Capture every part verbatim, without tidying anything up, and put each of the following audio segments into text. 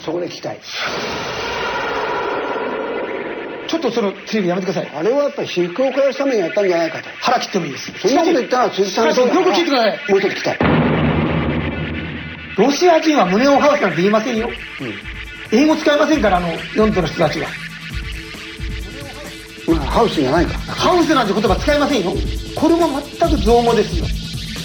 そこで聞きたい。 ちょっとそのテレビやめてください。 あれはやっぱり私服を肥やすためにやったんじゃないかと。 腹切ってもいいです。 そんなこと言ったら辻さん、 よく聞いてください。 もうちょっと聞きたい。 ロシア人は胸をハウスなんて言いませんよ。 うん、 英語使いませんから、あのヨントの人たちは。 まあ、ハウスじゃないか。 ハウスなんて言葉使いませんよ。これも全く造語ですよ。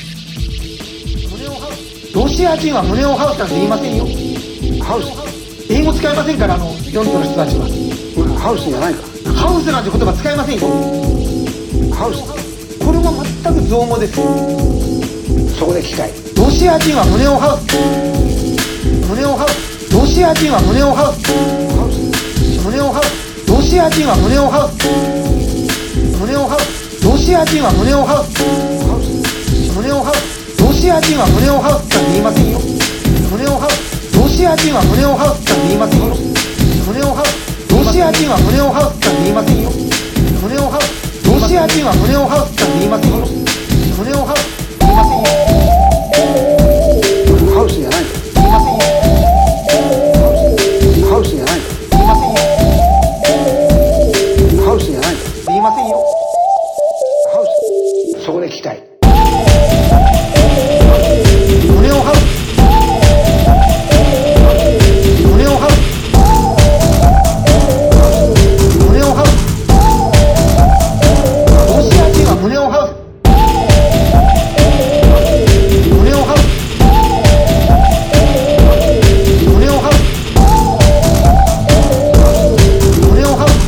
ロシア人は胸をハウスなんて言いませんよ。 ハウス。 英語使いませんから、あのヨントの人たちは。 まあ、ハウスじゃないか。 ハウスなんて言葉使いませんよ。 ハウス。 これも全く造語ですよ。 そこで聞きたい。 ロシア人は胸をハウス。胸をハウス。ロシア人は胸をハウス。胸をハウス。ロシア人は胸をハウス。胸をハウス。ロシア人は胸をハウス。胸をハウス。ロシア人は胸をハウスなんて言いませんよ。胸をハウス。ロシア人は胸をハウスなんて言いませんよ。胸をハウス。ロシア人は胸をハウスなんて言いませんよ。胸をハウス。ロシア人は胸をハウスなんて言いませんよ。胸をハウス。言いませんよ。 ハウスじゃないか。 言いませんよ。 ハウスじゃないか。 言いませんよ。 ハウスじゃないか。 言いませんよ。 ハウス。そこで聞きたい。 胸をハウス。胸をハウス。胸をハウス。ロシア人は胸をハウス。胸をハウス。胸をハウス。胸をハウス。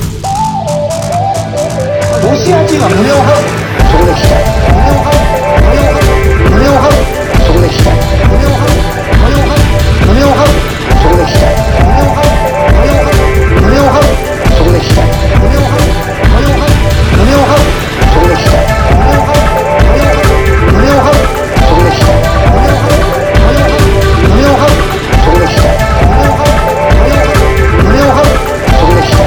ロシア人は胸をハウス。 そこで聞きたい。 胸をハウス。胸をハウス。 そこで聞きたい。 胸をハウス。胸をハウス。 そこで聞きたい。 胸をハウス。胸をハウス。 そこで聞きたい。 胸をハウス。胸をハウス。 そこで聞きたい。 胸をハウス。 そこで聞きたい。 胸をハウス。 そこで聞きたい。 胸をハウス。 そこで聞きたい。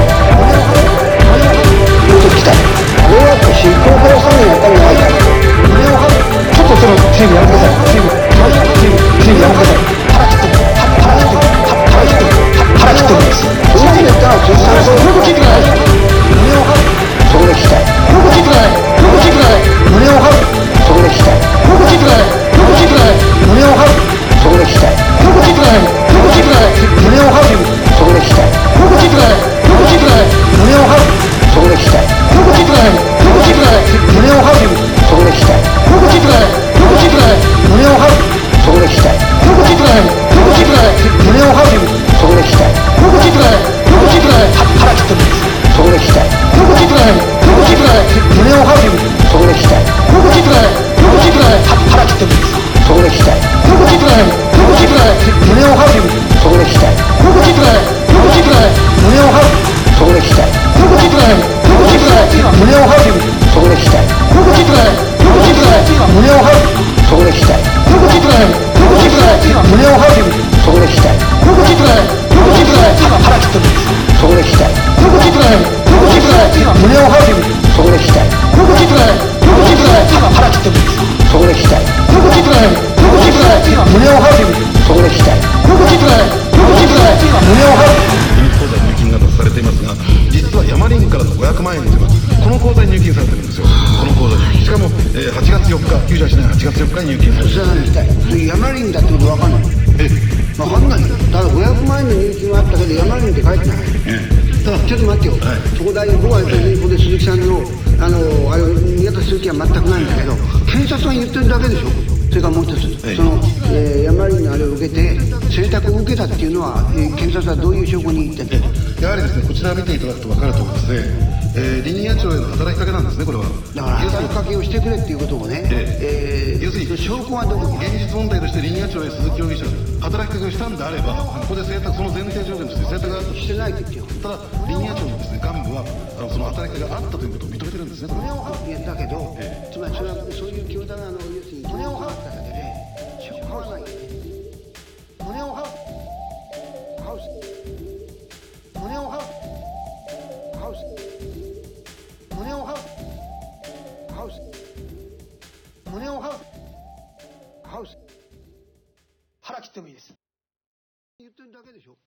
もうちょっと聞きたい。あれはやっぱり私服を肥やすためにやったんじゃないかと。 胸をハウス。ちょっとそのテレビやめてください。テレビテレビテレビやめてください。腹切っても腹切っても腹切っても腹切ってもいいです。 そんなこと言ったら辻さん、 よく聞いてください。胸をハウス。 そこで聞きたい。 よく聞いてください。よく聞いてください。胸をハウス。 そこで聞きたい。 よく聞いてください。よく聞いてください。胸をハウス。 そこで聞きたい。 よく聞いてください。よく聞いてください。胸をハウス。 そこで聞きたい。 よく聞いてください。よく聞いてください。胸をハウス。 そこで聞きたい。 よく聞いてください。よく聞いてください。胸をハウス。 そこで聞きたい。 よく聞いてください。よく聞いてください。胸をハウス。 そこで聞きたい。 よく聞いてください。よく聞いてください。胸をハウス。 そこで聞きたい。 よく聞いてください。よく聞いてください。腹切ってもいいです。 そこで聞きたい。 よく聞いてください。よく聞いてください。胸をハウス。 そこで聞きたい。 よく聞いてください。よく聞いてください。腹切ってもいいです。 そこで聞きたい。 よく聞いてください。よく聞いてください。胸をハウス。 そこで聞きたい。 よく聞いてください。よく聞いてください。胸をハウス。 そこで聞きたい。 よく聞いてください。よく聞いてください。胸をハウス。 そこで聞きたい。 よく聞いてください。よく聞いてください。胸をハウス。 そこで聞きたい。 よく聞いてください。よく聞いてください。胸をハウス。 そこで聞きたい。 よく聞いてください。よく聞いてください。腹切ってもいいです。 そこで聞きたい。 よく聞いてください。よく聞いてください。胸をハウス。 そこで聞きたい。 よく聞いてください。よく聞いてください。腹切ってもいいです。 そこで聞きたい。 よく聞いてください。よく聞いてください。胸をハウス。 そこで聞きたい。 よく聞いてください。よく聞いてください。胸をハウス。 秘密口座に入金が出されていますが、実はヤマリングからのごひゃくまんえんというのはこの口座に入金されてるんですよ。この口座にしかも、えー、はちがつよっか、救済しないはちがつよっかに入金されてそれは聞きたい。それヤマリンだってことわかんない。 えわかんないよ。ただごひゃくまんえんの入金はあったけどヤマリンって書いてない。 えただちょっと待ってよ。 はい、 そこだけ僕は別にここで鈴木さんのあのあれを宮田する気は全くないんだけど、検察が言ってるだけでしょ。それからもう一つ、 はい、 その、えー、ヤマリンのあれを受けて選択を受けたっていうのは、えー、検察はどういう証拠に言ってるんですか。 やはりですね、こちら見ていただくと分かると思いますね、えー、林野庁への働きかけなんですね、これは。 だから働きかけをしてくれっていうことをね、えー、 要するに証拠はどこに。 現実問題として林野庁へ鈴木容疑者が働きかけをしたんであれば、ここで選択、その前提条件として選択があったとしてないって言ってよ。 ただ林野庁のですね幹部はあのその働きかけがあったということを認めてるんですね、これは。 いやだけど、 ええ、 つまりそれはそういう教団の要するに胸を張っただけで証拠はない。 胸を張る。 ハウス。 胸を張る。 ハウス。 胸を張る。 ハウス。 胸を張る。 ハウス。 腹切ってもいいです。 言ってるだけでしょ。